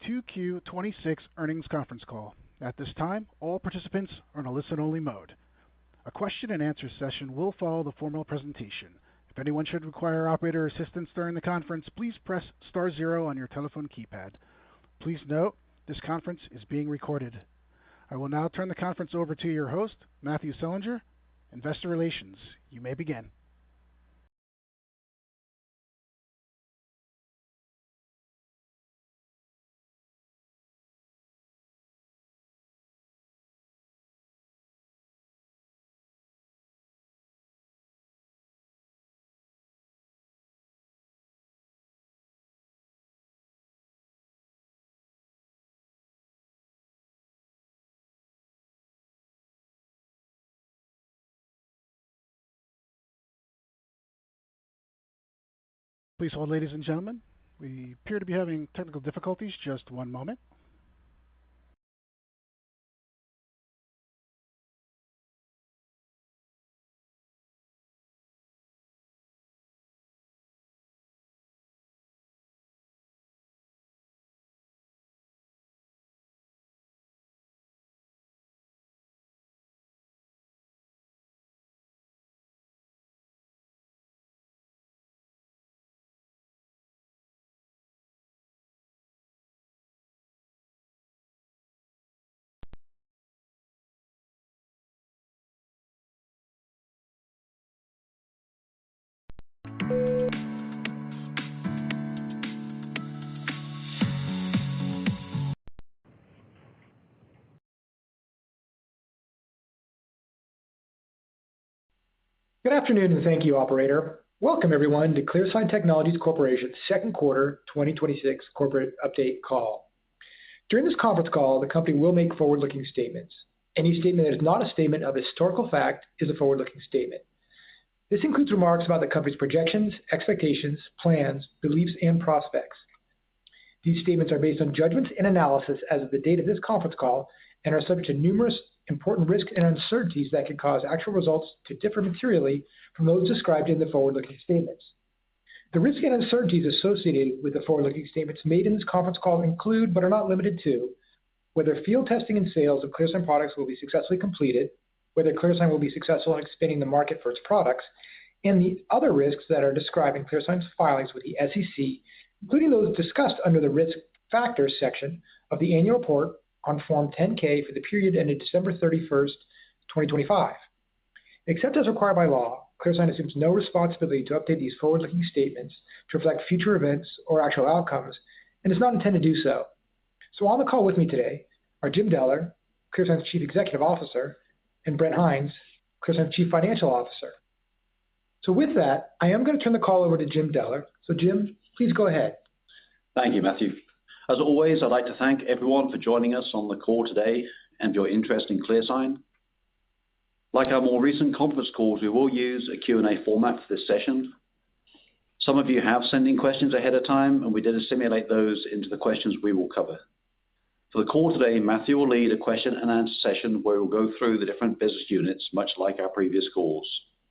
2Q 26 earnings conference call. At this time, all participants are in a listen-only mode. A question-and-answer session will follow the formal presentation. If anyone should require operator assistance during the conference, please press star zero on your telephone keypad. Please note, this conference is being recorded. I will now turn the conference over to your host, Matthew Selinger, Investor Relations. You may begin. Please hold, ladies and gentlemen. We appear to be having technical difficulties. Just one moment. Good afternoon, and thank you, operator. Welcome, everyone, to ClearSign Technologies Corporation's second quarter 2026 corporate update call. During this conference call, the company will make forward-looking statements. Any statement that is not a statement of historical fact is a forward-looking statement. This includes remarks about the company's projections, expectations, plans, beliefs, and prospects. These statements are based on judgments and analysis as of the date of this conference call and are subject to numerous important risks and uncertainties that could cause actual results to differ materially from those described in the forward-looking statements. The risks and uncertainties associated with the forward-looking statements made in this conference call include, but are not limited to, whether field testing and sales of ClearSign products will be successfully completed, whether ClearSign will be successful in expanding the market for its products, and the other risks that are described in ClearSign's filings with the SEC, including those discussed under the Risk Factors section of the annual report on Form 10-K for the period ended December 31st, 2025. Except as required by law, ClearSign assumes no responsibility to update these forward-looking statements to reflect future events or actual outcomes and does not intend to do so. So on the call with me today are Jim Deller, ClearSign's Chief Executive Officer, and Brent Hinds, ClearSign's Chief Financial Officer. So with that, I am going to turn the call over to Jim Deller. So Jim, please go ahead. Thank you, Matthew. As always, I'd like to thank everyone for joining us on the call today and your interest in ClearSign. Like our more recent conference calls, we will use a Q&A format for this session. Some of you have sent in questions ahead of time, and we did assimilate those into the questions we will cover. For the call today, Matthew will lead a question and answer session where we'll go through the different business units, much like our previous calls.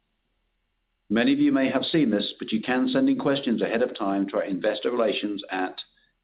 Many of you may have seen this, but you can send in questions ahead of time to our investor relations at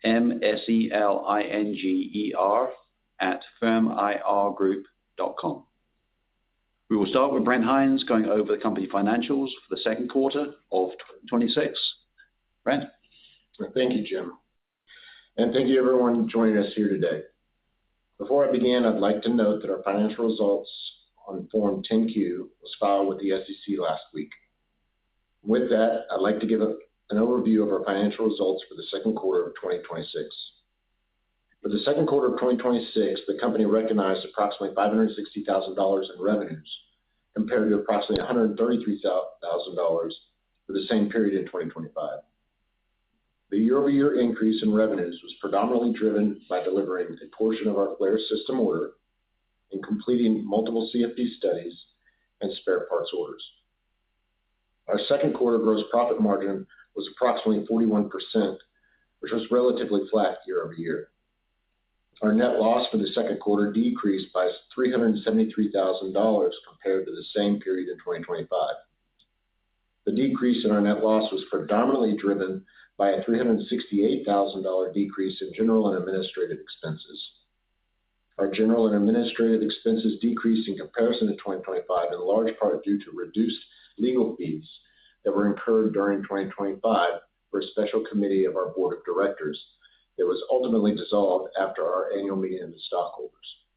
mselinger@firmirgroup.com. We will start with Brent Hinds going over the company financials for the second quarter of 2026. Brent? Thank you, Jim. And thank you, everyone, joining us here today. Before I begin, I'd like to note that our financial results on Form 10-Q was filed with the SEC last week. With that, I'd like to give an overview of our financial results for the second quarter of 2026. For the second quarter of 2026, the company recognized approximately $560,000 in revenues, compared to approximately $133,000 for the same period in 2025. The year-over-year increase in revenues was predominantly driven by delivering a portion of our FLAIR system order and completing multiple CFD studies and spare parts orders. Our second quarter gross profit margin was approximately 41%, which was relatively flat year-over-year. Our net loss for the second quarter decreased by $373,000 compared to the same period in 2025. The decrease in our net loss was predominantly driven by a $368,000 decrease in general and administrative expenses. Our general and administrative expenses decreased in comparison to 2025 in large part due to reduced legal fees that were incurred during 2025 for a special committee of our board of directors that was ultimately dissolved after our annual meeting of the stockholders.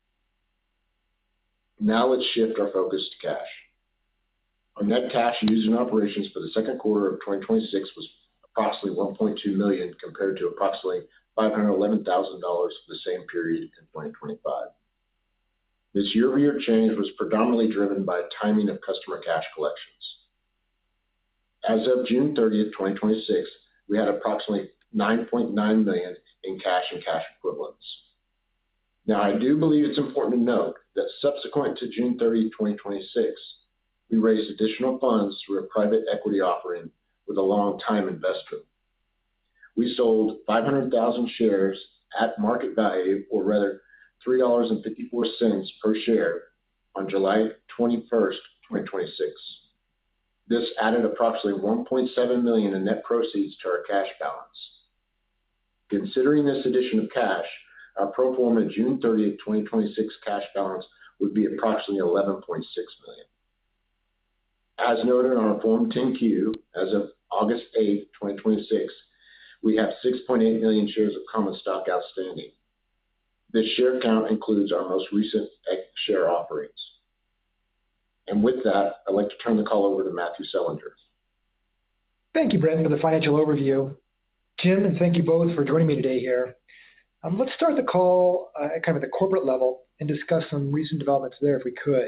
Now let's shift our focus to cash. Our net cash used in operations for the second quarter of 2026 was approximately $1.2 million compared to approximately $511,000 for the same period in 2025. This year-over-year change was predominantly driven by timing of customer cash collections. As of June 30th, 2026, we had approximately $9.9 million in cash and cash equivalents. Now, I do believe it's important to note that subsequent to June 30, 2026, we raised additional funds through a private equity offering with a long-time investor. We sold 500,000 shares at market value, or rather $3.54 per share, on July 21st, 2026. This added approximately $1.7 million in net proceeds to our cash balance. Considering this addition of cash, our pro forma June 30th, 2026 cash balance would be approximately $11.6 million. As noted on our Form 10-Q, as of August 8th, 2026, we have 6.8 million shares of common stock outstanding. This share count includes our most recent share offerings. And with that, I'd like to turn the call over to Matthew Selinger. Thank you, Brent, for the financial overview. Jim, and thank you both for joining me today here. Let's start the call at kind of the corporate level and discuss some recent developments there if we could.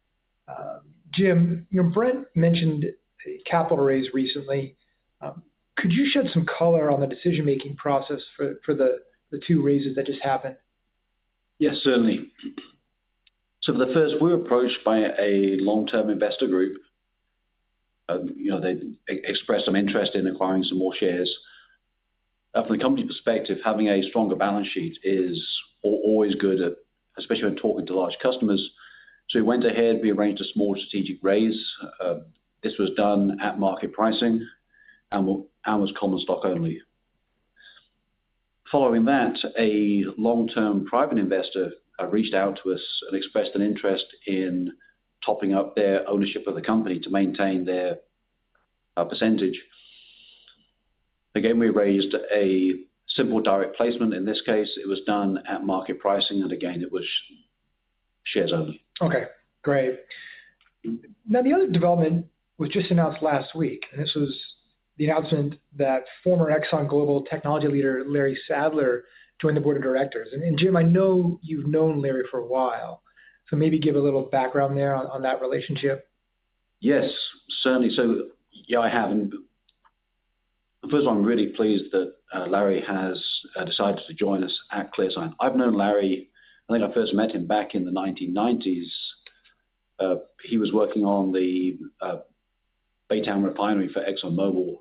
Jim, Brent mentioned a capital raise recently. Could you shed some color on the decision-making process for the two raises that just happened? Yes, certainly. So for the first, we were approached by a long-term investor group. They expressed some interest in acquiring some more shares. From the company perspective, having a stronger balance sheet is always good, especially when talking to large customers. So we went ahead, we arranged a small strategic raise. This was done at market pricing and was common stock only. Following that, a long-term private investor reached out to us and expressed an interest in topping up their ownership of the company to maintain their percentage. Again, we raised a simple direct placement. In this case, it was done at market pricing, and again, it was shares only. Okay, great. Now, the other development was just announced last week, and this was the announcement that former ExxonMobil technology leader Larry Sadler joined the board of directors. And Jim, I know you've known Larry for a while, so maybe give a little background there on that relationship. Yes, certainly. So, yeah, I have. And first of all, I'm really pleased that Larry has decided to join us at ClearSign. I've known Larry, I think I first met him back in the 1990s. He was working on the Baytown refinery for ExxonMobil.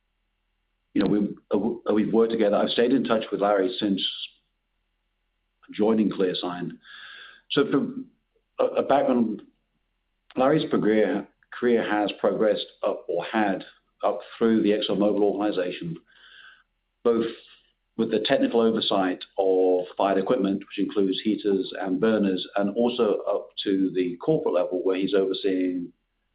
We've worked together. I've stayed in touch with Larry since joining ClearSign. So from a background, Larry's career has progressed up through the ExxonMobil organization, both with the technical oversight of fired equipment, which includes heaters and burners, and also up to the corporate level where he's overseeing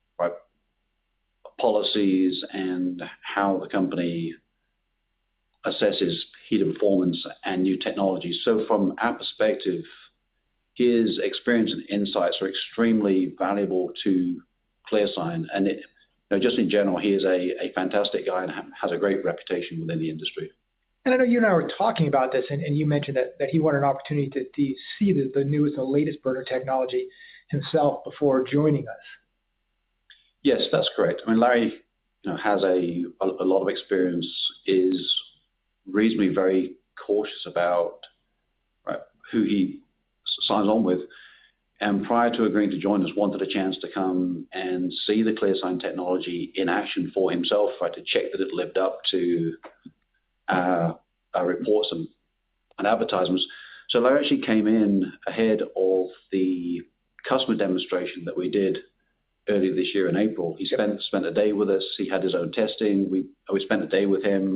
policies and how the company assesses heater performance and new technologies. So from our perspective, his experience and insights are extremely valuable to ClearSign. And just in general, he is a fantastic guy and has a great reputation within the industry. And I know you and I were talking about this, and you mentioned that he wanted an opportunity to see the newest and latest burner technology himself before joining us. Yes, that's correct. I mean, Larry has a lot of experience, is reasonably very cautious about who he signs on with. And prior to agreeing to join us, wanted a chance to come and see the ClearSign technology in action for himself, to check that it lived up to our reports and advertisements. So Larry actually came in ahead of the customer demonstration that we did earlier this year in April. He spent a day with us. He had his own testing. We spent a day with him,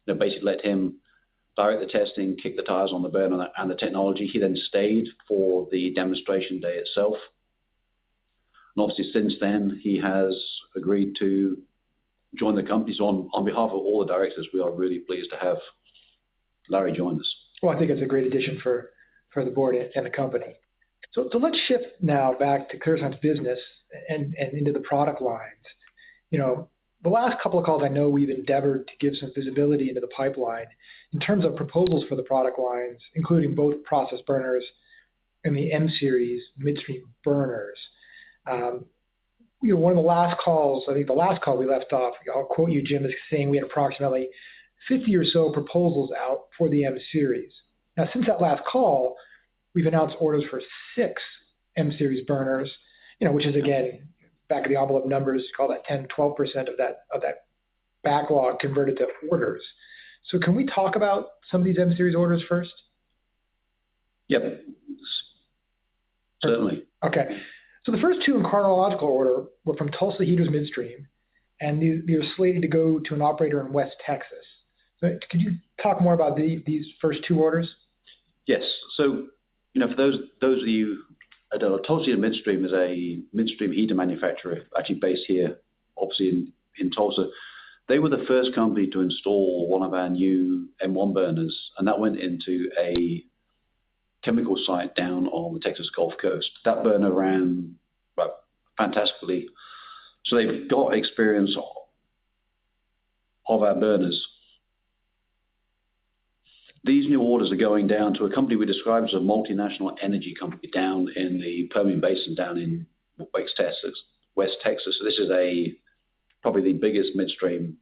basically let him direct the testing, kick the tires on the burner and the technology. He then stayed for the demonstration day itself. And obviously since then, he has agreed to join the company. So on behalf of all the directors, we are really pleased to have Larry join us. Well, I think it's a great addition for the board and the company. So let's shift now back to ClearSign's business and into the product lines. The last couple of calls, I know we've endeavored to give some visibility into the pipeline in terms of proposals for the product lines, including both process burners and the M-Series midstream burners. One of the last calls, I think the last call we left off, I'll quote you, Jim, as saying we had approximately 50 or so proposals out for the M-Series. Now, since that last call, we've announced orders for 6 M-Series burners, which is, again, back of the envelope numbers, call that 10-12% of that backlog converted to orders. So can we talk about some of these M-Series orders first? Yep, certainly. Okay. So the first 2 in chronological order were from Tulsa Heaters Midstream, and they're slated to go to an operator in West Texas. So could you talk more about these first 2 orders? Yes. So, for those of you, Tulsa Heaters Midstream is a midstream heater manufacturer, actually based here, obviously in Tulsa. They were the first company to install one of our new M1 burners, and that went into a chemical site down on the Texas Gulf Coast. That burner ran fantastically. So they've got experience of our burners. These new orders are going down to a company we describe as a multinational energy company down in the Permian Basin, down in West Texas. So this is probably the biggest midstream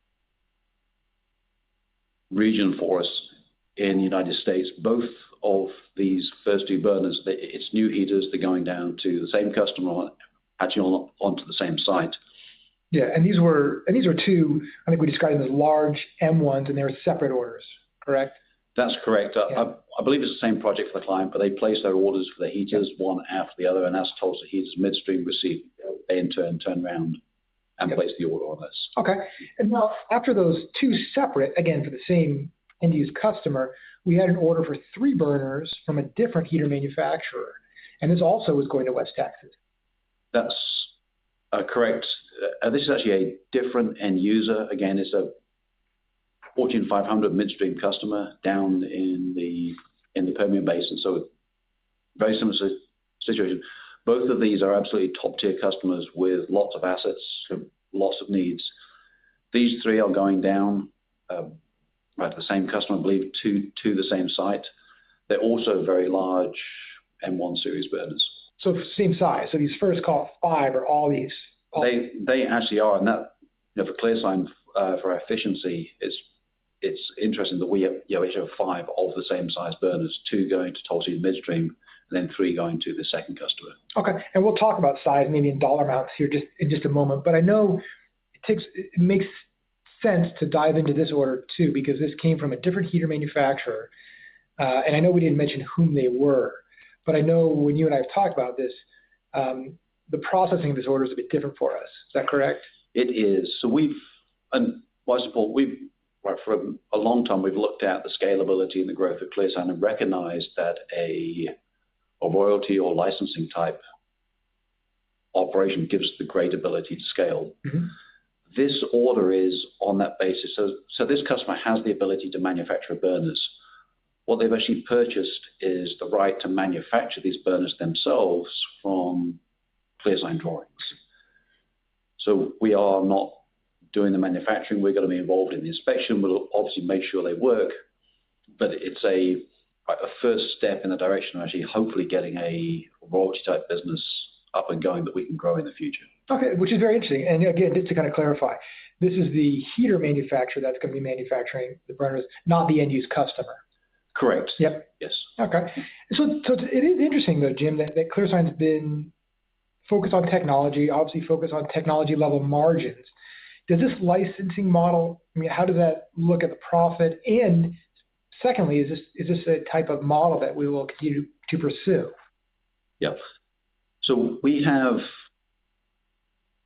region for us in the United States. Both of these first 2 burners, it's new heaters. They're going down to the same customer, actually onto the same site. Yeah, and these were 2. I think we described them as large M1s, and they were separate orders, correct? That's correct. Yeah. I believe it's the same project for the client, but they place their orders for the heaters one after the other, and as Tulsa Heaters Midstream received, they in turn turn around and place the order on us. Okay. And now, after those 2 separate, again, for the same end-use customer, we had an order for 3 burners from a different heater manufacturer, and this also was going to West Texas. That's correct. This is actually a different end user. Again, it's a Fortune 500 midstream customer down in the Permian Basin. So very similar situation. Both of these are absolutely top-tier customers with lots of assets, lots of needs. These 3 are going down to the same customer, I believe, to the same site. They're also very large M1 series burners. So same size. So these first call 5 are all these. They actually are, and that for ClearSign for our efficiency, it's interesting that we have 5 of the same size burners, 2 going to Tulsa Midstream, and then 3 going to the second customer. Okay, and we'll talk about size maybe in dollar amounts here in just a moment. But I know it makes sense to dive into this order too, because this came from a different heater manufacturer, and I know we didn't mention whom they were, but I know when you and I have talked about this, the processing of this order is a bit different for us. Is that correct? It is. So for a long time, we've looked at the scalability and the growth of ClearSign and recognized that a royalty or licensing type operation gives the great ability to scale. Mm-hmm. This order is on that basis. So this customer has the ability to manufacture burners. What they've actually purchased is the right to manufacture these burners themselves from ClearSign drawings. So we are not doing the manufacturing. We're going to be involved in the inspection. We'll obviously make sure they work, but it's a first step in the direction of actually hopefully getting a royalty type business up and going that we can grow in the future. Okay, which is very interesting. And again, just to kind of clarify, this is the heater manufacturer that's going to be manufacturing the burners, not the end use customer. Correct. Yep. Yes. Okay. So it is interesting though, Jim, that ClearSign's been focused on technology, obviously focused on technology level margins. Does this licensing model, how does that look at the profit? And secondly, is this a type of model that we will continue to pursue? Yeah. So we have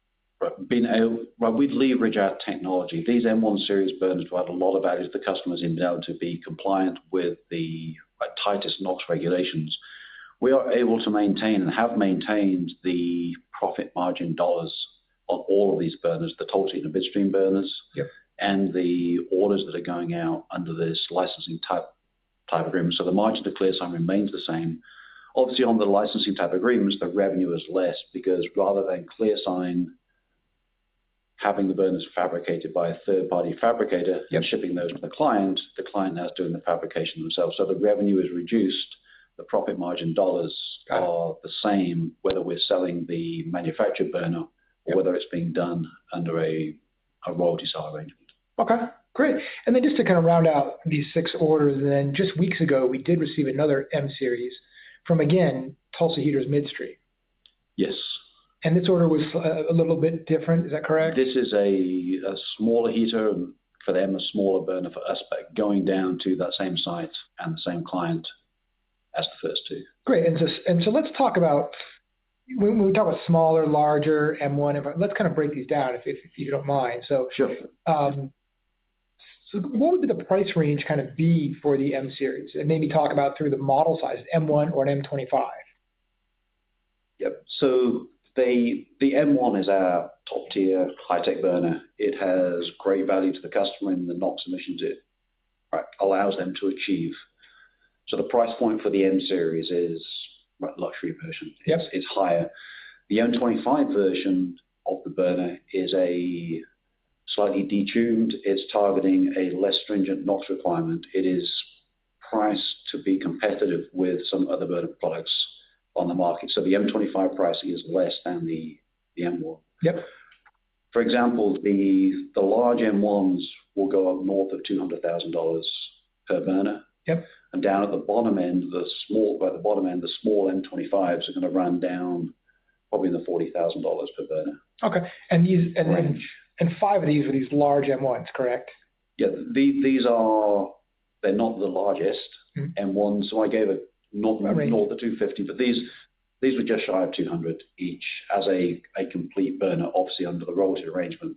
we leverage our technology. These M1 series burners provide a lot of value to the customers in being able to be compliant with the tightest NOx regulations. We are able to maintain and have maintained the profit margin dollars on all of these burners, the total heat and midstream burners, and the orders that are going out under this licensing type agreement. So the margin to ClearSign remains the same. Obviously, on the licensing type agreements, the revenue is less because rather than ClearSign having the burners fabricated by a third-party fabricator and shipping those to the client now is doing the fabrication themselves. So the revenue is reduced. The profit margin dollars are the same, whether we're selling the manufactured burner or whether it's being done under a royalty style arrangement. Okay, great. And then just to kind of round out these 6 orders, and then just weeks ago, we did receive another M series from, again, Tulsa Heaters Midstream. Yes. And this order was a little bit different, is that correct? This is a smaller heater, and for them, a smaller burner for us, but going down to that same site and the same client as the first 2. Great. And so let's talk about, when we talk about smaller, larger, M1, let's kind of break these down if you don't mind. So, sure. So what would the price range kind of be for the M series? And maybe talk about through the model size, M1 or an M25. Yep. So the M1 is our top tier high-tech burner. It has great value to the customer in the NOx emissions it allows them to achieve. So the price point for the M series is luxury version. It's higher. The M25 version of the burner is a slightly detuned. It's targeting a less stringent NOx requirement. It is priced to be competitive with some other burner products on the market. So the M25 pricing is less than the M1. Yep. For example, the large M1s will go up north of $200,000 per burner. Yep. And down at the bottom end, the small M25s are going to run down probably in the $40,000 per burner. Okay. And 5 of these are these large M1s, correct? Yeah, they're not the largest M1s. So I gave it north of 250, but these were just shy of 200 each as a complete burner. Obviously, under the royalty arrangement,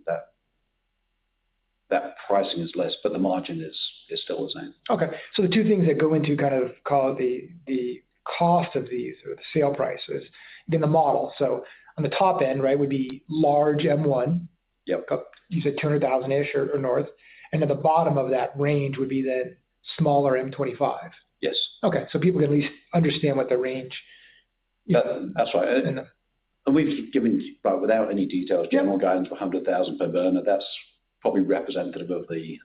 that pricing is less, but the margin is still the same. Okay, so the 2 things that go into kind of call it the cost of these, or the sale price, is again the model. So on the top end, right, would be large M1. Yep. You said 200,000-ish or north, and at the bottom of that range would be the smaller M25. Yes. Okay, so people can at least understand what the range. That's right. And we've given, without any details, general guidance for 100,000 per burner. That's probably representative of the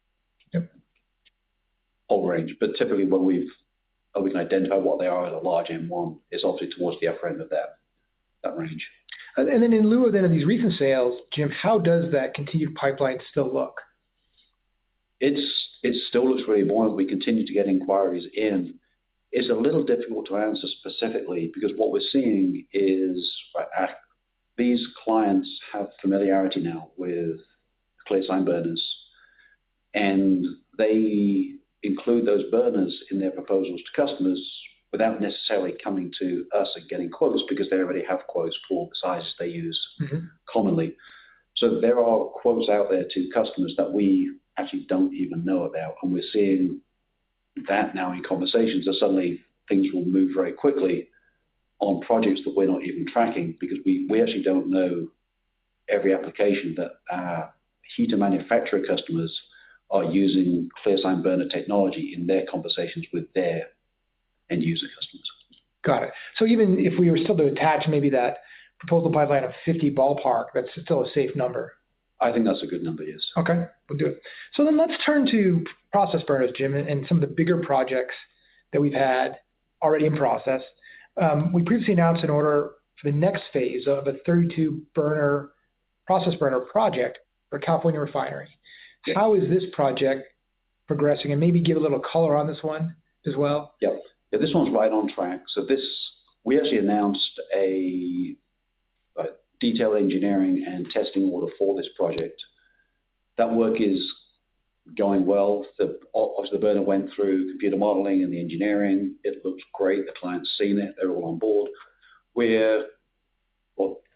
whole range. But typically, when we can identify what they are at a large M1, it's obviously towards the upper end of that range. And then in lieu of these recent sales, Jim, how does that continued pipeline still look? It still looks really buoyant. We continue to get inquiries in. It's a little difficult to answer specifically because what we're seeing is these clients have familiarity now with ClearSign burners, and they include those burners in their proposals to customers without necessarily coming to us and getting quotes because they already have quotes for the sizes they use commonly. So there are quotes out there to customers that we actually don't even know about, and we're seeing that now in conversations that suddenly things will move very quickly on projects that we're not even tracking because we actually don't know every application that our heater manufacturer customers are using ClearSign burner technology in their conversations with their end user customers. Got it. So even if we were still to attach maybe that proposal pipeline of 50 ballpark, that's still a safe number. I think that's a good number, yes. Okay, we'll do it. So then let's turn to process burners, Jim, and some of the bigger projects that we've had already in process. We previously announced an order for the next phase of a 32 process burner project for a California refinery. Yeah. How is this project progressing? And maybe give a little color on this one as well. Yeah, this one's right on track. So we actually announced a detailed engineering and testing order for this project. That work is going well. Obviously, the burner went through computer modeling and the engineering. It looks great. The client's seen it. They're all on board.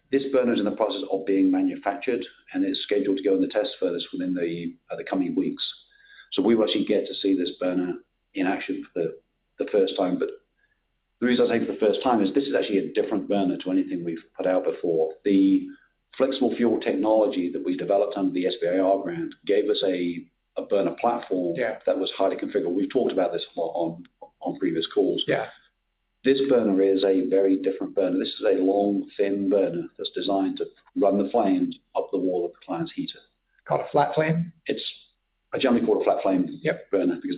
This burner is in the process of being manufactured, and it's scheduled to go in the test furnace within the coming weeks. So we will actually get to see this burner in action for the first time. But the reason I say for the first time is this is actually a different burner to anything we've put out before. The flexible fuel technology that we developed under the SBIR grant gave us a burner platform that was highly configurable. We've talked about this a lot on previous calls. Yeah. This burner is a very different burner. This is a long, thin burner that's designed to run the flames up the wall of the client's heater. Called a flat flame? I generally call it a flat flame burner because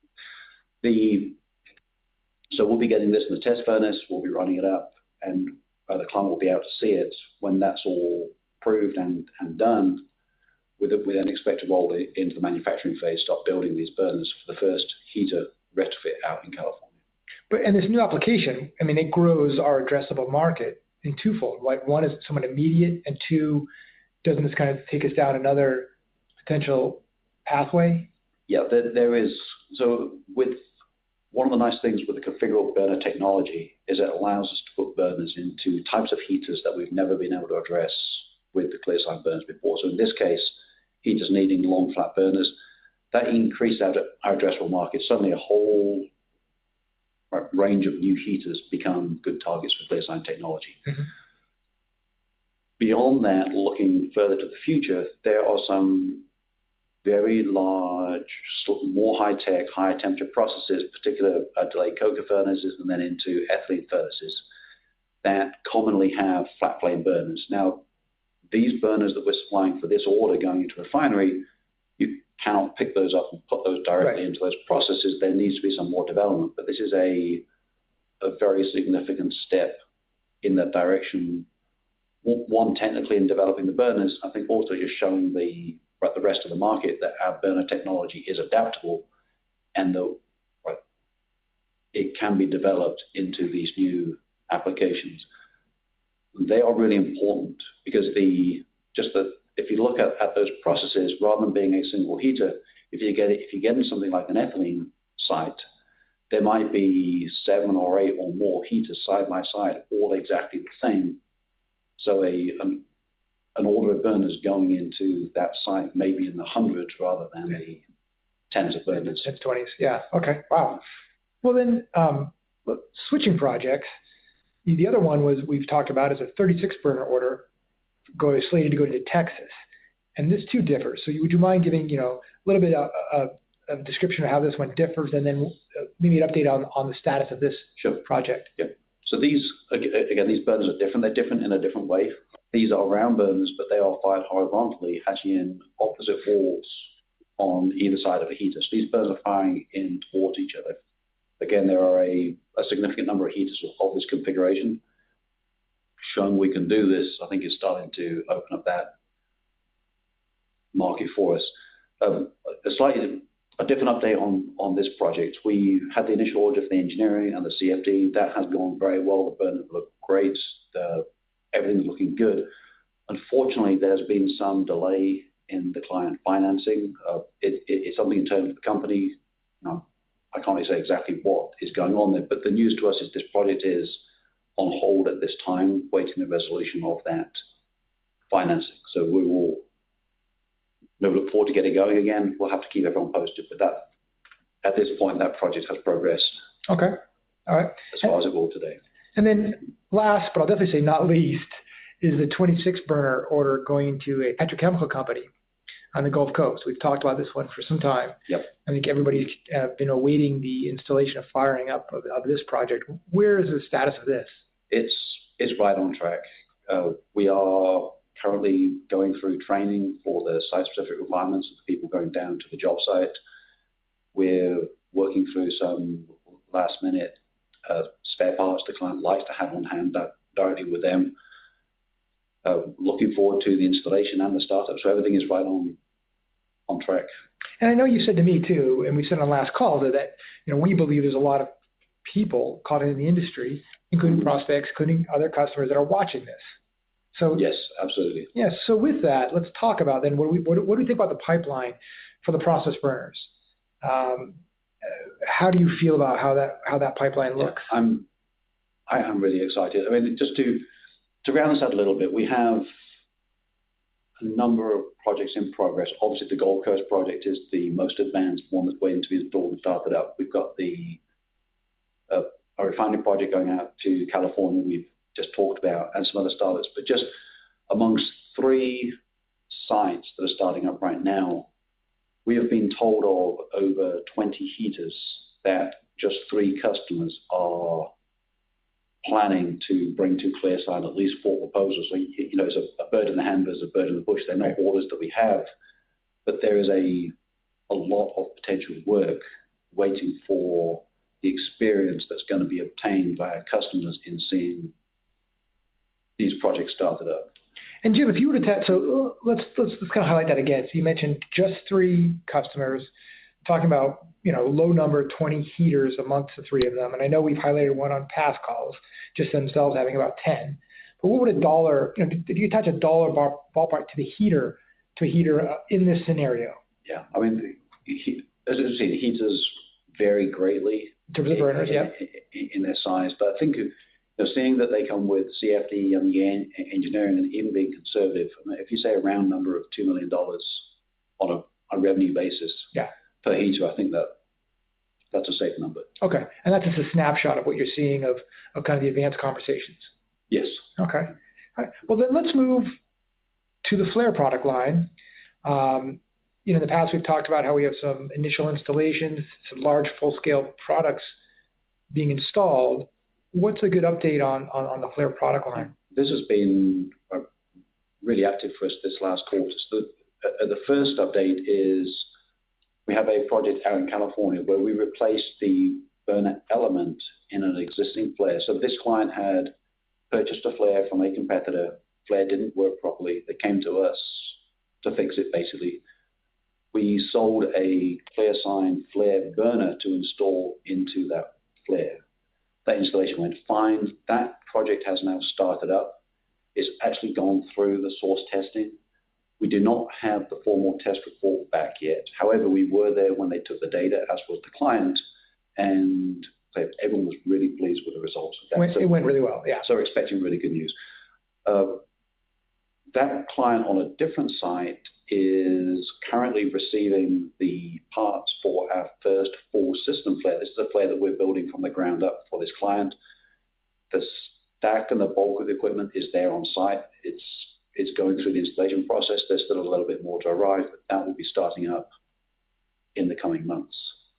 so we'll be getting this in the test furnace, we'll be running it up, and the client will be able to see it. When that's all proved and done, we then expect to roll it into the manufacturing phase, start building these burners for the first heater retrofit out in California. And this new application, I mean, it grows our addressable market in twofold. Like one is somewhat immediate, and two, doesn't this kind of take us down another potential pathway? Yeah, there is. So with one of the nice things with the configurable burner technology is it allows us to put burners into types of heaters that we've never been able to address with the ClearSign burners before. So in this case, heaters needing long flat burners, that increased our addressable market. Suddenly a whole range of new heaters become good targets for ClearSign technology. Mm-hmm. Beyond that, looking further to the future, there are some very large, more high-tech, high-temperature processes, particularly delayed coker furnaces and then into ethylene furnaces that commonly have flat flame burners. Now, these burners that we're supplying for this order going into a refinery, you cannot pick those up and put those directly into those processes. There needs to be some more development, but this is a very significant step in that direction. One, technically in developing the burners, I think also just showing the rest of the market that our burner technology is adaptable and that it can be developed into these new applications. They are really important because if you look at those processes, rather than being a single heater, if you get in something like an ethylene site, there might be 7 or 8 or more heaters side by side, all exactly the same. So an order of burners going into that site maybe in the hundreds rather than the tens of burners. 10s, 20s, yeah. Okay, wow. Well then, switching projects, the other one we've talked about is a 36 burner order slated to go to Texas. And this too differs. So would you mind giving a little bit of a description of how this one differs, and then maybe an update on the status of this project? Yeah. So these burners are different. They're different in a different way. These are round burners, but they are fired horizontally, actually in opposite walls on either side of a heater. So these burners are firing in towards each other. Again, there are a significant number of heaters of this configuration. Showing we can do this, I think, is starting to open up that market for us. A different update on this project. We had the initial order for the engineering and the CFD. That has gone very well. The burners look great. Everything's looking good. Unfortunately, there's been some delay in the client financing. It's something internal to the company. I can't really say exactly what is going on there, but the news to us is this project is on hold at this time, waiting the resolution of that financing. So we will look forward to getting going again. We'll have to keep everyone posted, but at this point, that project has progressed. Okay. All right. As far as it will today. And then last, but I'll definitely say not least, is the 26 burner order going to a petrochemical company on the Gulf Coast. We've talked about this one for some time. Yep. I think everybody's been awaiting the installation of firing up of this project. Where is the status of this? It's right on track. We are currently going through training for the site-specific requirements of the people going down to the job site. We're working through some last-minute spare parts the client likes to have on hand directly with them. Looking forward to the installation and the startup. So everything is right on track. And I know you said to me too, and we said on the last call that we believe there's a lot of people caught in the industry, including prospects, including other customers that are watching this. So yes, absolutely. Yes. So with that, let's talk about then what do we think about the pipeline for the process burners? How do you feel about how that pipeline looks? I am really excited. I mean, just to to round this out a little bit, we have a number of projects in progress. Obviously, the Gold Coast project is the most advanced one that's waiting to be installed and started up. We've got a refinery project going out to California we've just talked about, and some other startups. But just amongst 3 sites that are starting up right now, we have been told of over 20 heaters that just 3 customers are planning to bring to ClearSign, at least 4 proposals. So, it's a bird in the hand versus a bird in the bush. They're not orders that we have, but there is a lot of potential work waiting for the experience that's going to be obtained by our customers in seeing these projects started up. And Jim, if you were to so let's kind of highlight that again. So you mentioned just 3 customers, talking about low number, 20 heaters amongst the 3 of them. And I know we've highlighted one on past calls, just themselves having about 10. But what would a dollar, did you attach a dollar ballpark to the heater in this scenario? Yeah, I mean, as you see, the heaters vary greatly in terms of burners, in their size. But I think seeing that they come with CFD and the engineering, and even being conservative, I mean, if you say a round number of $2 million on a revenue basis per heater, I think that's a safe number. Okay, and that's just a snapshot of what you're seeing of kind of the advanced conversations. Yes. Okay. All right. Well, then let's move to the Flare product line. In the past, we've talked about how we have some initial installations, some large full-scale products being installed. What's a good update on the Flare product line? This has been really active for us this last quarter. So the first update is we have a project out in California where we replaced the burner element in an existing flare. So this client had purchased a flare from a competitor. Flare didn't work properly. They came to us to fix it, basically. We sold a ClearSign flare burner to install into that flare. That installation went fine. That project has now started up. It's actually gone through the source testing. We do not have the formal test report back yet. However, we were there when they took the data, as was the client, and everyone was really pleased with the results of that. It went really well, yeah. So we're expecting really good news. That client on a different site is currently receiving the parts for our first full system flare. This is a flare that we're building from the ground up for this client. The stack and the bulk of the equipment is there on site. It's going through the installation process. There's still a little bit more to arrive, but that will be starting up in the coming months.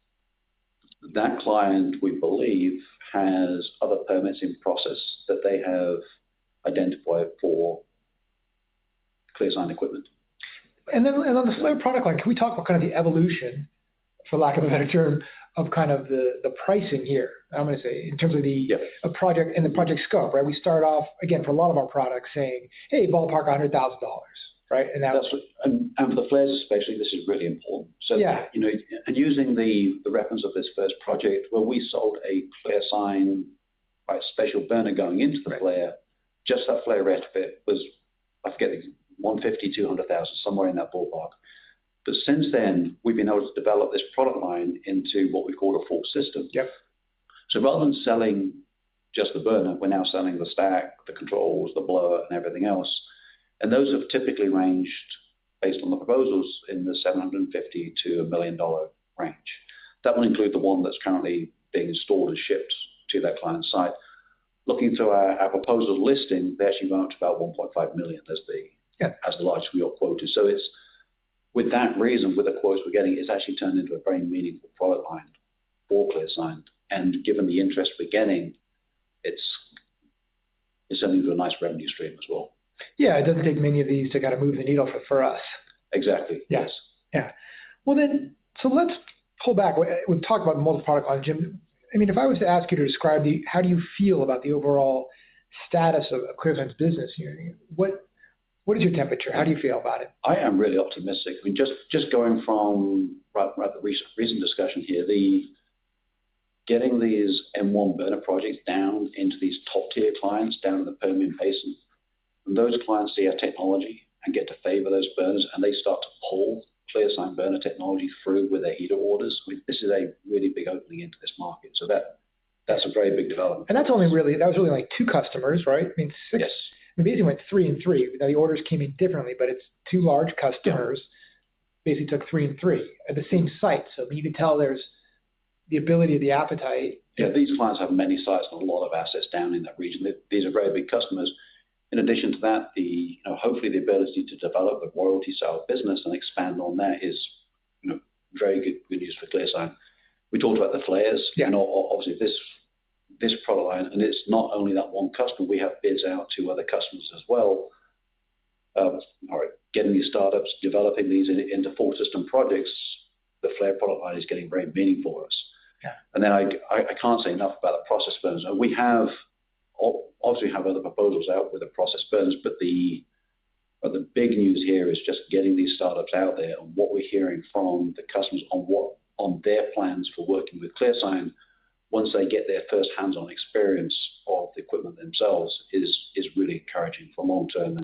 That client, we believe, has other permits in process that they have identified for ClearSign equipment. And then on the Flare product line, can we talk about kind of the evolution, for lack of a better term, of kind of the pricing here? I'm going to say in terms of a project and the project scope, right? We start off, again, for a lot of our products saying, hey, ballpark $100,000, right? And and for the flares especially, this is really important. So, and using the reference of this first project where we sold a ClearSign special burner going into the flare, just that flare retrofit was, I forget, 150, 200,000, somewhere in that ballpark. But since then, we've been able to develop this product line into what we call a full system. Yep. So rather than selling just the burner, we're now selling the stack, the controls, the blower, and everything else. And those have typically ranged, based on the proposals, in the $750,000 to $1 million range. That will include the one that's currently being installed and shipped to that client's site. Looking through our proposal listing, they actually went up to about $1.5 million as the largest we got quoted. So it's, with that reason, with the quotes we're getting, it's actually turned into a very meaningful product line for ClearSign. And given the interest we're getting, it's turning into a nice revenue stream as well. Yeah, it doesn't take many of these to kind of move the needle for us. Exactly. Yes. Yeah. Well then, so let's pull back. We've talked about multi-product line, Jim. I mean, if I was to ask you to describe how do you feel about the overall status of ClearSign's business? What is your temperature? How do you feel about it? I am really optimistic. I mean, just going from the recent discussion here, getting these M1 burner projects down into these top-tier clients down in the Permian Basin, and those clients see our technology and get to favor those burners, and they start to pull ClearSign burner technology through with their heater orders. I mean, this is a really big opening into this market. So that's a very big development. And that was really like 2 customers, right? I mean, 6. Yes. I we basically went 3 and 3. Now the orders came in differently, but it's 2 large customers basically took 3 and 3 at the same site. So you can tell there's the ability, the appetite. Yeah, these clients have many sites and a lot of assets down in that region. These are very big customers. In addition to that, hopefully the ability to develop a royalty sale business and expand on that is very good news for ClearSign. We talked about the flares. Yeah. Obviously this product line, and it's not only that one customer. We have bids out to other customers as well. Getting these startups, developing these into full system projects, the flare product line is getting very meaningful for us. Yeah. And then I can't say enough about the process burners. We obviously have other proposals out with the process burners, but the big news here is just getting these startups out there, and what we're hearing from the customers on their plans for working with ClearSign once they get their first hands-on experience of the equipment themselves is really encouraging for long-term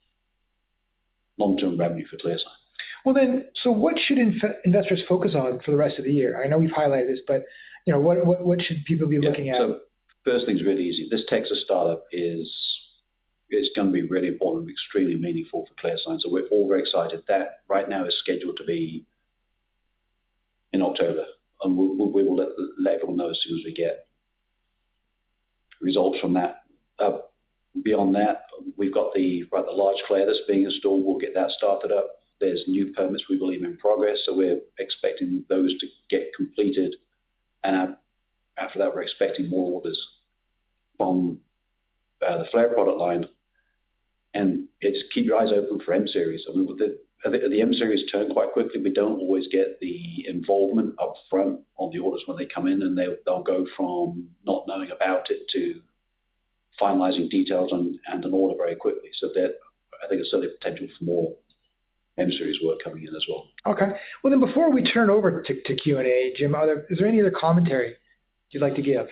revenue for ClearSign. Well then, so what should investors focus on for the rest of the year? I know we've highlighted this, but what should people be looking at? So first thing's really easy. This Texas startup is going to be really important and extremely meaningful for ClearSign. So we're all very excited. That right now is scheduled to be in October, and we will let everyone know as soon as we get results from that. Beyond that, we've got the large flare that's being installed. We'll get that started up. There's new permits we believe in progress, so we're expecting those to get completed. And after that, we're expecting more orders from the flare product line. And it's keep your eyes open for M Series. I mean, the M Series turn quite quickly. We don't always get the involvement up front on the orders when they come in, and they'll go from not knowing about it to finalizing details and an order very quickly. So I think there's certainly potential for more M Series work coming in as well. Okay. Well, then before we turn over to Q&A, Jim, is there any other commentary you'd like to give?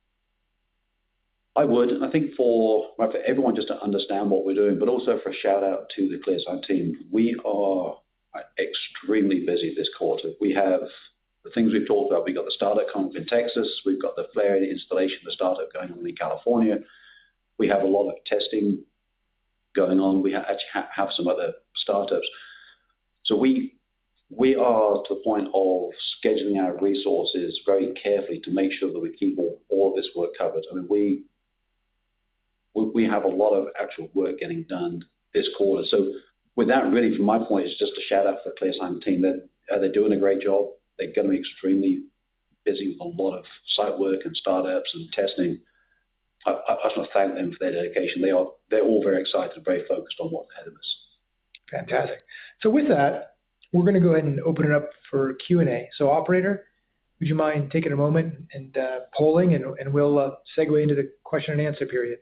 I would. And I think for everyone just to understand what we're doing, but also for a shout out to the ClearSign team. We are extremely busy this quarter. We have the things we've talked about. We've got the startup coming in Texas. We've got the flare installation, the startup going on in California. We have a lot of testing going on. We actually have some other startups. So we are to the point of scheduling our resources very carefully to make sure that we keep all of this work covered. I mean, we have a lot of actual work getting done this quarter. So with that, really, from my point, it's just a shout out for the ClearSign team. They're doing a great job. They're going to be extremely busy with a lot of site work and startups and testing. I just want to thank them for their dedication. They're all very excited and very focused on what's ahead of us. Fantastic. So with that, we're going to go ahead and open it up for Q&A. So operator, would you mind taking a moment and polling, and we'll segue into the question and answer period.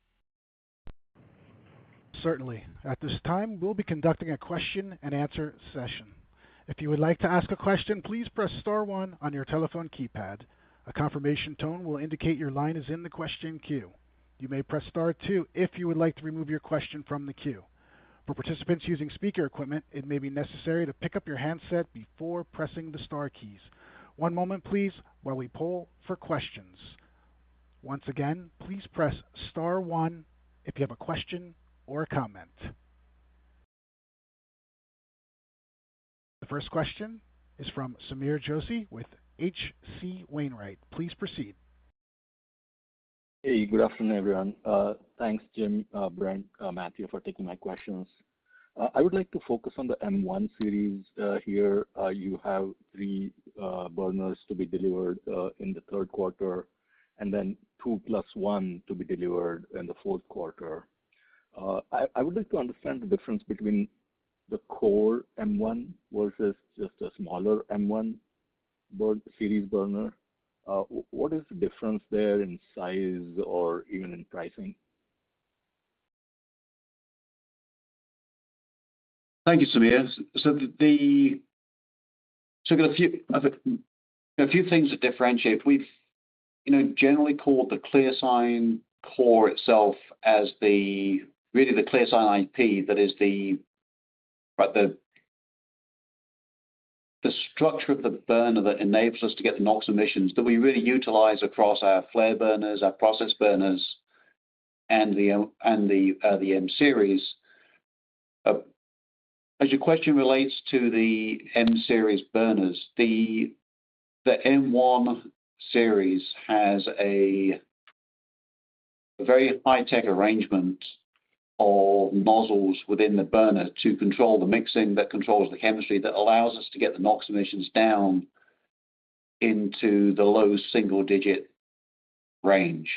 Certainly. At this time, we'll be conducting a question and answer session. If you would like to ask a question, please press star 1 on your telephone keypad. A confirmation tone will indicate your line is in the question queue. You may press star 2 if you would like to remove your question from the queue. For participants using speaker equipment, it may be necessary to pick up your handset before pressing the star keys. One moment, please, while we poll for questions. Once again, please press star 1 if you have a question or a comment. The first question is from Sameer Joshi with H.C. Wainwright. Please proceed. Hey, good afternoon, everyone. Thanks, Jim, Brent, Matthew, for taking my questions. I would like to focus on the M1 series here. You have 3 burners to be delivered in the third quarter, and then 2 + 1 to be delivered in the fourth quarter. I would like to understand the difference between the core M1 versus just a smaller M1 series burner. What is the difference there in size or even in pricing? Thank you, Sameer. So got a few things to differentiate. We've generally called the ClearSign core itself as the ClearSign IP that is the structure of the burner that enables us to get the NOx emissions that we really utilize across our flare burners, our process burners, and the M series. As your question relates to the M series burners, the M1 series has a very high-tech arrangement of nozzles within the burner to control the mixing, that controls the chemistry, that allows us to get the NOx emissions down into the low single-digit range.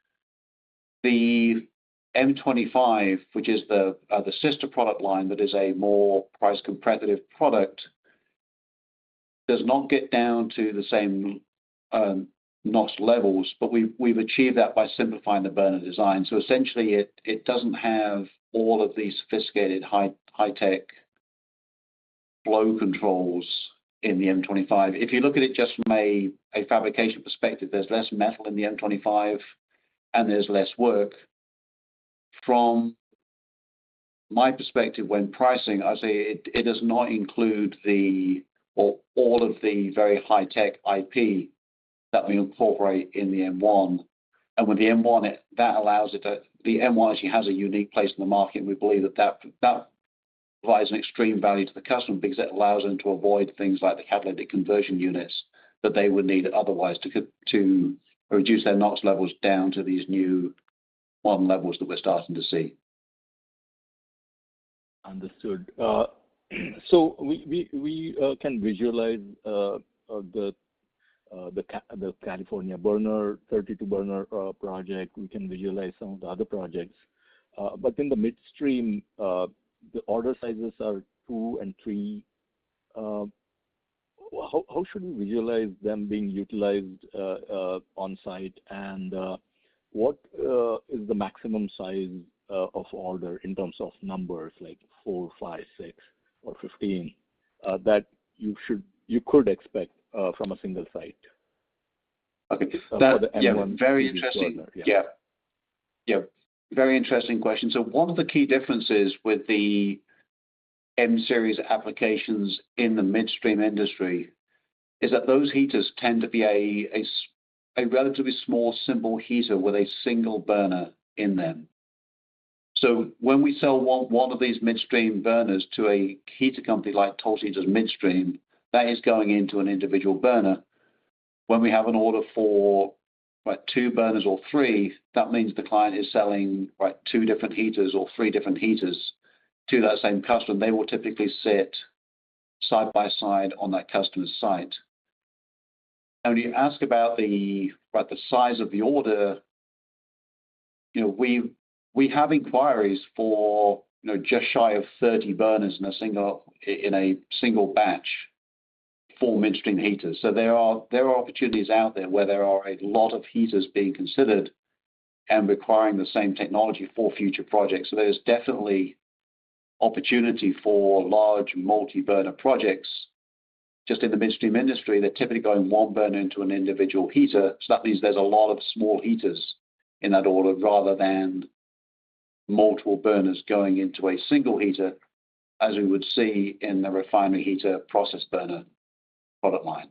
The M25, which is the sister product line that is a more price competitive product, does not get down to the same NOx levels, but we've achieved that by simplifying the burner design. So essentially, it doesn't have all of these sophisticated high-tech flow controls in the M25. If you look at it just from a fabrication perspective, there's less metal in the M25 and there's less work. From my perspective, when pricing, I say it does not include all of the very high-tech IP that we incorporate in the M1. And with the M1, that allows it to, the M1 actually has a unique place in the market, and we believe that provides an extreme value to the customer because it allows them to avoid things like the catalytic conversion units that they would need otherwise to reduce their NOx levels down to these new modern levels that we're starting to see. Understood. So we can visualize the California burner, 32 burner project. We can visualize some of the other projects, but in the midstream, the order sizes are 2 and 3. How should we visualize them being utilized on site, and what is the maximum size of order in terms of numbers, like 4, 5, 6, or 15, that you could expect from a single site? Okay, M1 very interesting. Burner, Yeah, very interesting question. So one of the key differences with the M series applications in the midstream industry is that those heaters tend to be a relatively small, simple heater with a single burner in them. So when we sell one of these midstream burners to a heater company like Tulsa Heaters Midstream, that is going into an individual burner. When we have an order for 2 burners or 3, that means the client is selling 2 different heaters or 3 different heaters to that same customer. They will typically sit side by side on that customer's site. And when you ask about the size of the order, we have inquiries for just shy of 30 burners in a single batch for midstream heaters. So there are opportunities out there where there are a lot of heaters being considered and requiring the same technology for future projects. So there's definitely opportunity for large multi-burner projects. Just in the midstream industry, they're typically going 1 burner into an individual heater. So that means there's a lot of small heaters in that order rather than multiple burners going into a single heater, as we would see in the refinery heater process burner product line.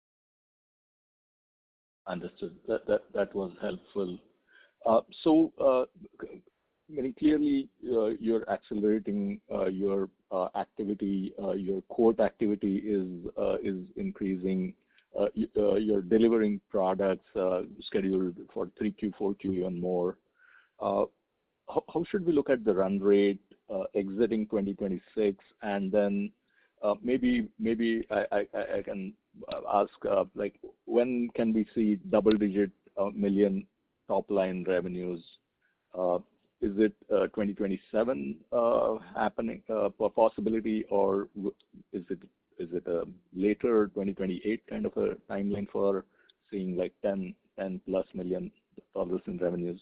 Understood. That was helpful. So very clearly, you're accelerating your activity. Your quote activity is increasing. You're delivering products scheduled for 3Q, 4Q, and more. How should we look at the run rate exiting 2026, and then maybe I can ask when can we see double-digit million top-line revenues? Is it 2027 happening a possibility, or is it a later 2028 kind of a timeline for seeing $10+ million in revenues?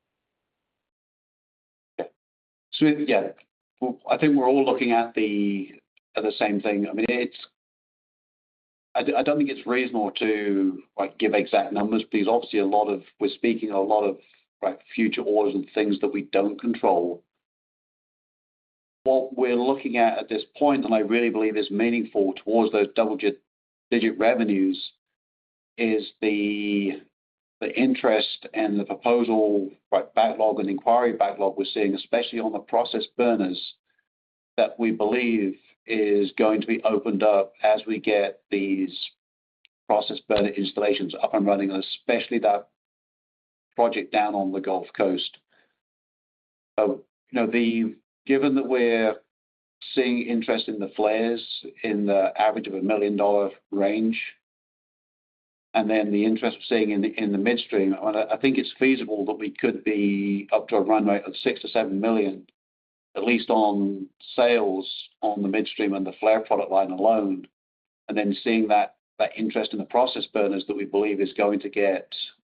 So I think we're all looking at the same thing. I mean, I don't think it's reasonable to give exact numbers because obviously we're speaking a lot of future orders and things that we don't control. What we're looking at this point, and I really believe is meaningful towards those double-digit revenues, is the interest and the proposal backlog and inquiry backlog we're seeing, especially on the process burners, that we believe is going to be opened up as we get these process burner installations up and running, especially that project down on the Gulf Coast. So, given that we're seeing interest in the flares in the average of $1 million range, and then the interest we're seeing in the midstream, I think it's feasible that we could be up to a run rate of $6 to $7 million, at least on sales on the midstream and the flare product line alone, and then seeing that interest in the process burners that we believe is going to get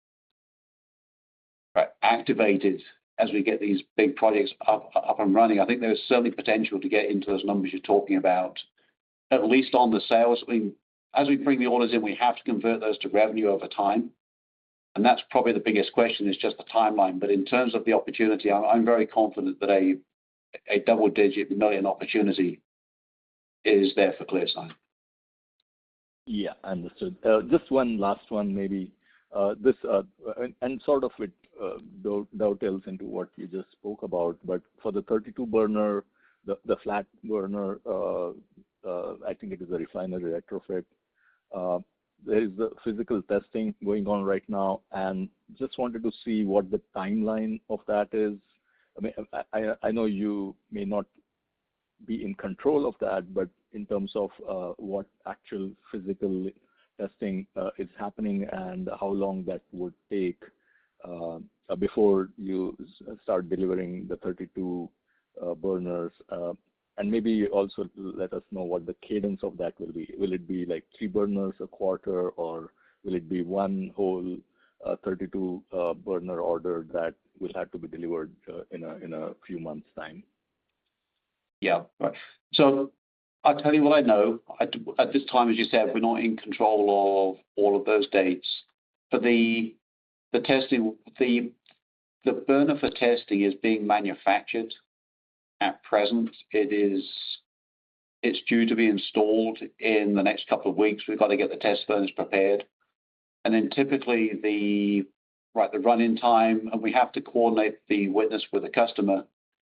activated as we get these big projects up and running. I think there's certainly potential to get into those numbers you're talking about, at least on the sales. I mean, as we bring the orders in, we have to convert those to revenue over time. And that's probably the biggest question, is just the timeline. But in terms of the opportunity, I'm very confident that a double-digit million opportunity is there for ClearSign. Yeah, understood. Just one last one, maybe. And sort of it dovetails into what you just spoke about, but for the 32 burner, the flat burner, I think it is a refinery retrofit. There is the physical testing going on right now, and just wanted to see what the timeline of that is. I mean, I know you may not be in control of that, but in terms of what actual physical testing is happening and how long that would take before you start delivering the 32 burners. And maybe also let us know what the cadence of that will be. Will it be like 3 burners a quarter, or will it be one whole 32 burner order that will have to be delivered in a few months' time? Yeah, right. So I'll tell you what I know. At this time, as you said, we're not in control of all of those dates. For the testing, the burner for testing is being manufactured at present. It's due to be installed in the next couple of weeks. We've got to get the test burners prepared. And then typically the run-in time, and we have to coordinate the witness with the customer,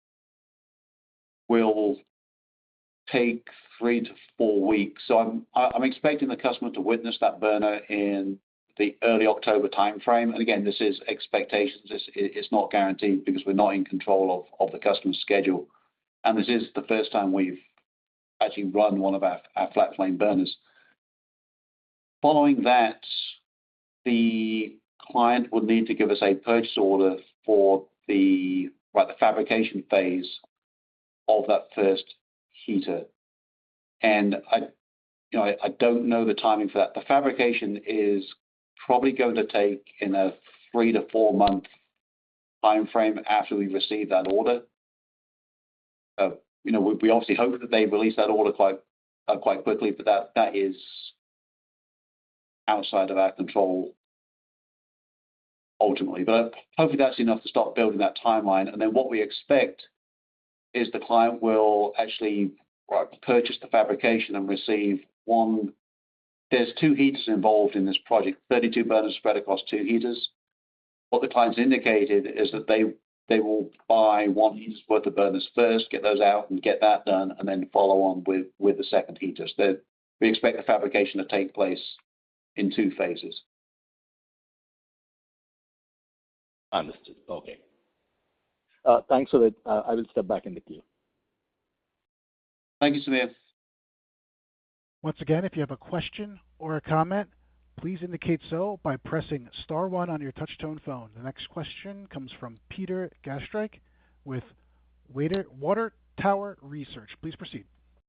will take 3 to 4 weeks. So I'm expecting the customer to witness that burner in the early October timeframe. And again, this is expectations. It's not guaranteed because we're not in control of the customer's schedule. And this is the first time we've actually run one of our flat flame burners. Following that, the client would need to give us a purchase order for the fabrication phase of that first heater. And I don't know the timing for that. The fabrication is probably going to take in a 3 to 4 month time frame after we receive that order. We obviously hope that they release that order quite quickly, but that is outside of our control ultimately. But hopefully that's enough to start building that timeline. And then what we expect is the client will actually purchase the fabrication and receive one. There's 2 heaters involved in this project, 32 burners spread across 2 heaters. What the client's indicated is that they will buy 1 heater's worth of burners first, get those out and get that done, and then follow on with the second heater. So we expect the fabrication to take place in 2 phases. Understood. Okay. Thanks for that. I will step back in the queue. Thank you, Samir. Once again, if you have a question or a comment, please indicate so by pressing star 1 on your touch-tone phone. The next question comes from Peter Gastreich with Water Tower Research. Please proceed.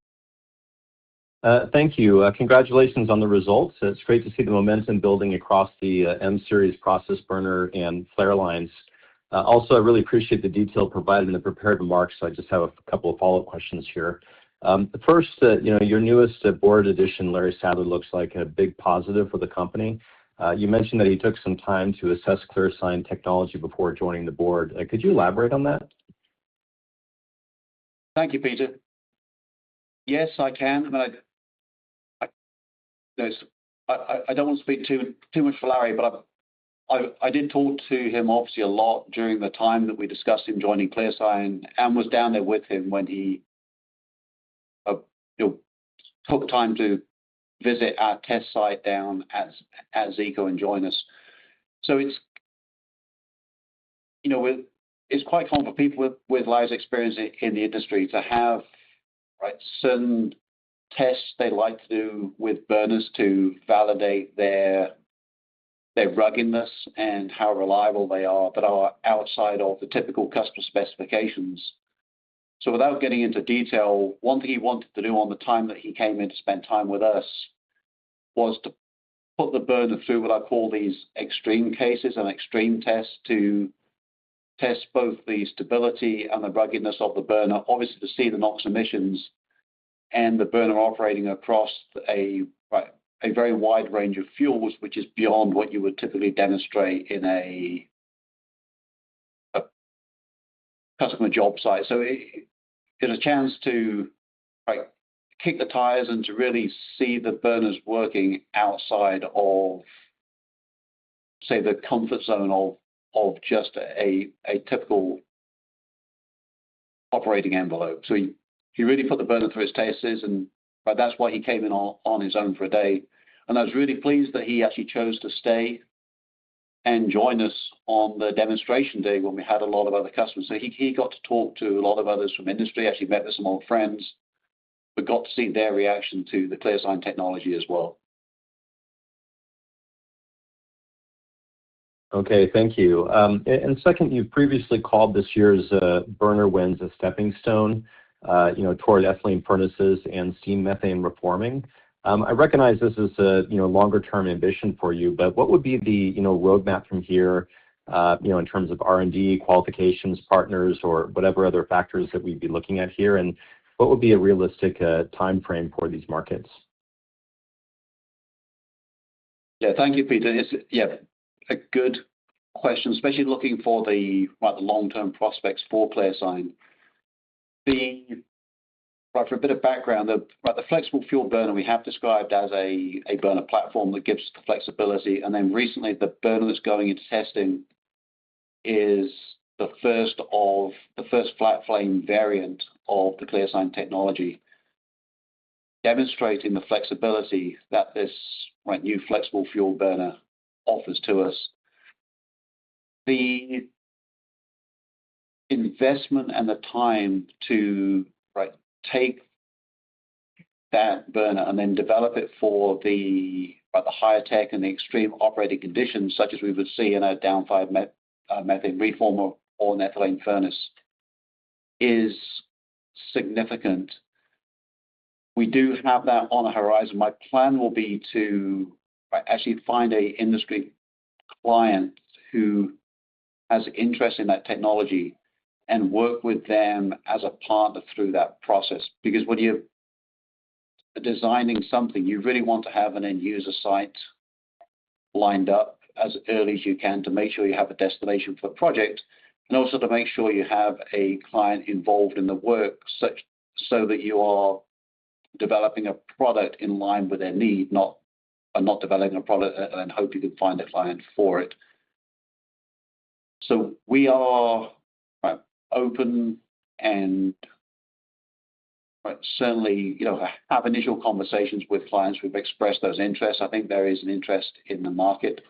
Thank you. Congratulations on the results. It's great to see the momentum building across the M-Series process burner and flare lines. Also, I really appreciate the detail provided in the prepared remarks, so I just have a couple of follow-up questions here. The first, your newest board addition, Larry Sadler, looks like a big positive for the company. You mentioned that he took some time to assess ClearSign technology before joining the board. Could you elaborate on that? Thank you, Peter. Yes, I can. I don't want to speak too much for Larry, but I did talk to him obviously a lot during the time that we discussed him joining ClearSign, and was down there with him when he took time to visit our test site down at Zeeco and join us. So it's quite common for people with Larry's experience in the industry to have certain tests they like to do with burners to validate their ruggedness and how reliable they are, that are outside of the typical customer specifications. So without getting into detail, one thing he wanted to do on the time that he came in to spend time with us was to put the burner through what I call these extreme cases and extreme tests to test both the stability and the ruggedness of the burner, obviously to see the NOx emissions and the burner operating across a very wide range of fuels, which is beyond what you would typically demonstrate in a customer job site. So it's a chance to kick the tires and to really see the burners working outside of, say, the comfort zone of just a typical operating envelope. So he really put the burner through his tests, and that's why he came in on his own for a day. And I was really pleased that he actually chose to stay and join us on the demonstration day when we had a lot of other customers. So he got to talk to a lot of others from industry, actually met with some old friends, but got to see their reaction to the ClearSign technology as well. Okay, thank you. And second, you've previously called this year's burner wins a stepping stone, toward ethylene furnaces and steam methane reforming. I recognize this is a longer-term ambition for you, but what would be the roadmap from here, in terms of R&D, qualifications, partners, or whatever other factors that we'd be looking at here, and what would be a realistic time frame for these markets? Yeah, thank you, Peter. It's a good question, especially looking for the long-term prospects for ClearSign. For a bit of background, the flexible fuel burner we have described as a burner platform that gives the flexibility, and then recently the burner that's going into testing is the first flat flame variant of the ClearSign technology, demonstrating the flexibility that this new flexible fuel burner offers to us. The investment and the time to take that burner and then develop it for the higher tech and the extreme operating conditions, such as we would see in a down-fired methane reformer or an ethylene furnace, is significant. We do have that on the horizon. My plan will be to actually find a industry client who has interest in that technology and work with them as a partner through that process. Because when you're designing something, you really want to have an end user site lined up as early as you can to make sure you have a destination for the project, and also to make sure you have a client involved in the work so that you are developing a product in line with their need, not developing a product and hope you can find a client for it. So we are open and certainly, have initial conversations with clients who've expressed those interests. I think there is an interest in the market.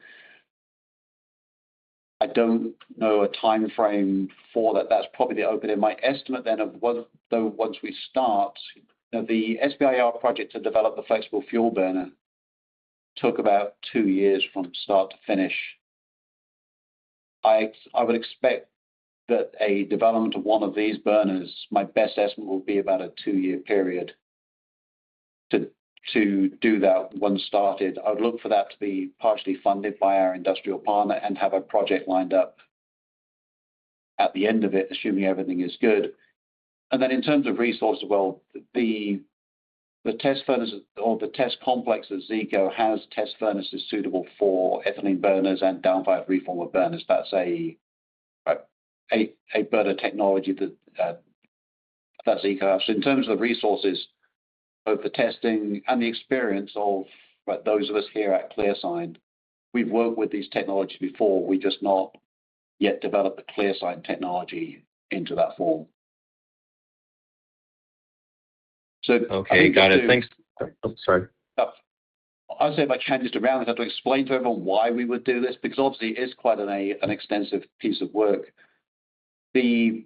I don't know a time frame for that. That's probably the opening. My estimate then of once we start, the SBIR project to develop the flexible fuel burner took about 2 years from start to finish. I would expect that a development of one of these burners, my best estimate will be about a 2-year period to do that once started. I would look for that to be partially funded by our industrial partner and have a project lined up at the end of it, assuming everything is good. And then in terms of resources, well, the test furnace or the test complex at Zeeco has test furnaces suitable for ethylene burners and down-fired reformer burners. That's a burner technology that Zeeco has. So in terms of the resources, both the testing and the experience of those of us here at ClearSign, we've worked with these technologies before. We just not yet developed the ClearSign technology into that form. So okay, got it. Thanks. Oh, sorry. I'll say if I can just around this, I have to explain to everyone why we would do this, because obviously it is quite an extensive piece of work. The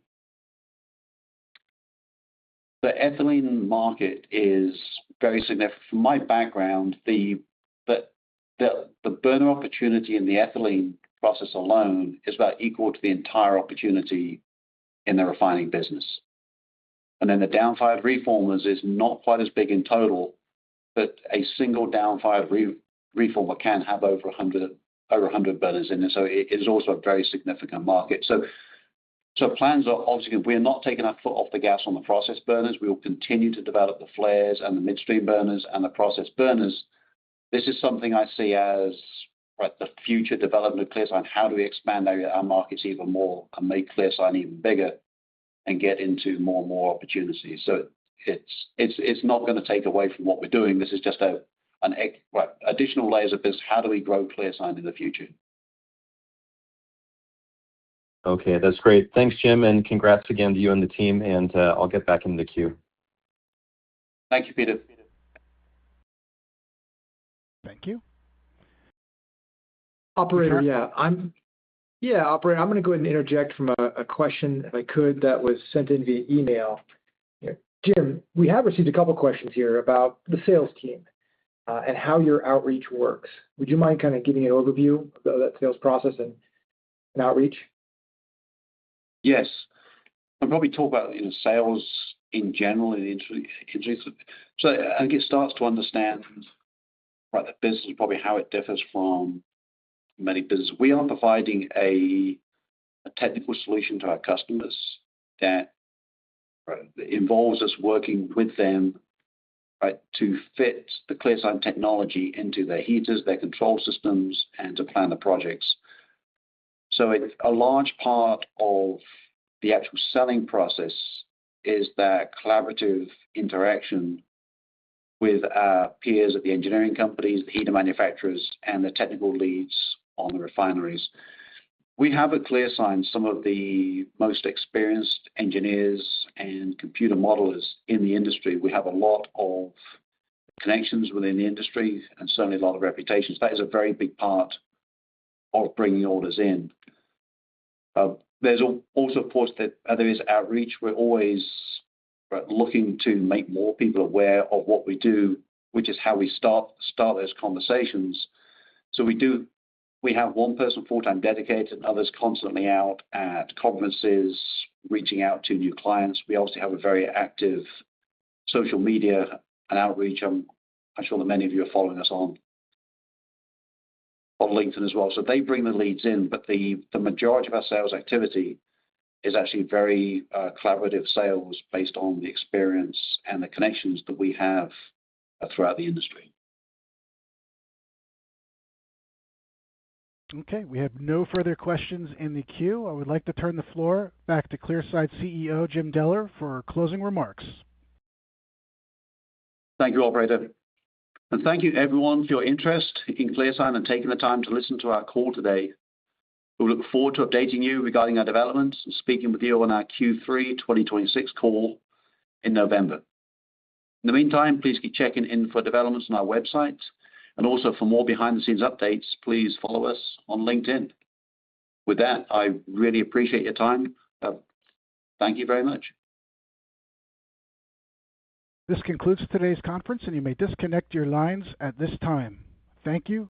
ethylene market is very significant. From my background, the burner opportunity in the ethylene process alone is about equal to the entire opportunity in the refining business. And then the down-fired reformers is not quite as big in total, but a single down-fired reformer can have over 100 burners in it. So it is also a very significant market. So plans are obviously, we're not taking our foot off the gas on the process burners. We will continue to develop the flares and the midstream burners and the process burners. This is something I see as the future development of ClearSign. How do we expand our markets even more and make ClearSign even bigger and get into more and more opportunities? So it's not going to take away from what we're doing. This is just additional layers of business. How do we grow ClearSign in the future? Okay, that's great. Thanks, Jim, and congrats again to you and the team, and I'll get back in the queue. Thank you, Peter. Thank you. Operator, Operator, I'm going to go ahead and interject from a question, if I could, that was sent in via email. Jim, we have received a couple questions here about the sales team and how your outreach works. Would you mind kind of giving an overview of that sales process and outreach? Yes. I'll probably talk about sales in general in the industry. So I think it starts to understand the business, probably how it differs from many businesses. We are providing a technical solution to our customers that involves us working with them to fit the ClearSign technology into their heaters, their control systems, and to plan the projects. So a large part of the actual selling process is that collaborative interaction with our peers at the engineering companies, the heater manufacturers, and the technical leads on the refineries. We have at ClearSign some of the most experienced engineers and computer modelers in the industry. We have a lot of connections within the industry and certainly a lot of reputations. That is a very big part of bringing orders in. There's also, of course, that there is outreach. We're always looking to make more people aware of what we do, which is how we start those conversations. So we have one person full-time dedicated and others constantly out at conferences, reaching out to new clients. We also have a very active social media and outreach. I'm sure that many of you are following us on LinkedIn as well. So they bring the leads in, but the majority of our sales activity is actually very collaborative sales based on the experience and the connections that we have throughout the industry. Okay, we have no further questions in the queue. I would like to turn the floor back to ClearSign CEO Jim Deller for closing remarks. Thank you, Operator. And thank you, everyone, for your interest in ClearSign and taking the time to listen to our call today. We look forward to updating you regarding our developments and speaking with you on our Q3 2026 call in November. In the meantime, please keep checking in for developments on our website. And also for more behind-the-scenes updates, please follow us on LinkedIn. With that, I really appreciate your time. Thank you very much. This concludes today's conference, and you may disconnect your lines at this time. Thank you